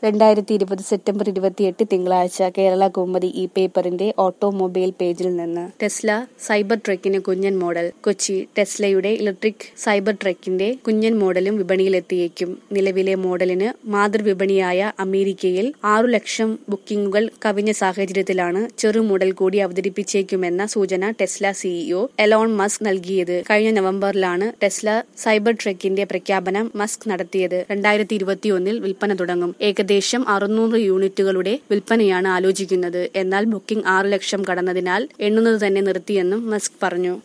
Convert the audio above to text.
2020 September 28 തിങ്കളാഴ്ച കേരള കൗമുദി ഈ പേപ്പറിന്റെ ഓട്ടോമൊബൈൽ പേജിൽ നിന്ന്. ടെസ്ല സൈബർ ട്രക്കിന് കുഞ്ഞൻ മോഡൽ. കൊച്ചി. ടെസ്ലയുടെ ഇലക്ട്രിക് സൈബർ ട്രക്കിന്റെ കുഞ്ഞൻ മോഡലും വിപണിയിലെത്തിയേക്കും. നിലവിലെ മോഡലിന് മാതൃവിപണിയായ അമേരിക്കയിൽ 6 ലക്ഷം ബുക്കിംഗുകൾ കവിഞ്ഞ സാഹചര്യത്തിലാണ് ചെറു മോഡൽ കൂടി അവതരിപ്പിച്ചേക്കുമെന്ന സൂചന ടെസ്ല സിഇഒ എലോൺ മസ്ക് നൽകിയത്. കഴിഞ്ഞ നവംബറിലാണ് ടെസ്ല സൈബർ ട്രക്കിന്റെ പ്രഖ്യാപനം മസ്ക് നടത്തിയത്. 2021 വിൽപ്പന തുടങ്ങും. ഏകദേശം 600 യൂണിറ്റുകളുടെ വിൽപ്പനയാണ് ആലോചിക്കുന്നത്. എന്നാൽ ബുക്കിംഗ് 6 ലക്ഷം കടന്നതിനാൽ എണ്ണുന്നത് തന്നെ നിർത്തിയെന്നും മസ്ക് പറഞ്ഞു.